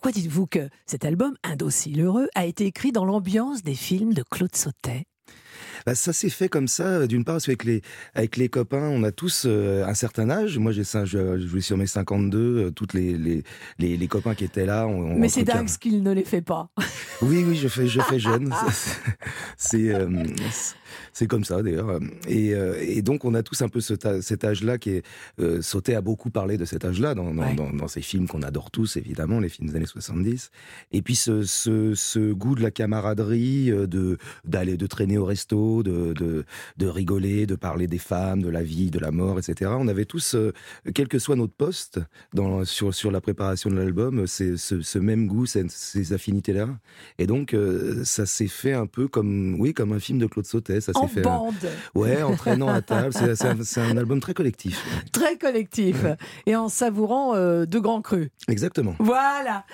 Pourquoi dites-vous que cet album, Indocile Heureux, a été écrit dans l'ambiance des films de Claude Sautet ? Bah, ça s'est fait comme ça, d'une part, parce qu'avec les copains, on a tous un certain âge. Moi, je vais sur mes 52, toutes les copains qui étaient là. Mais c'est dingue ce qu'il ne les fait pas. Oui, je fais jeune. C'est, c'est comme ça, d'ailleurs. Et donc, on a tous un peu cet âge-là qui est... Sautet a beaucoup parlé de cet âge-là dans ces films qu'on adore tous, évidemment, les films des années 70. Et puis, ce goût de la camaraderie, de traîner au resto, de rigoler, de parler des femmes, de la vie, de la mort, etc. On avait tous, quel que soit notre poste sur la préparation de l'album, ce même goût, ces affinités-là. Et donc, ça s'est fait un peu comme un film de Claude Sautet. Ça s'est fait bande. Ouais, en traînant à table. C'est un album très collectif. Très collectif. Et en savourant de grands crus. Exactement. Voilà.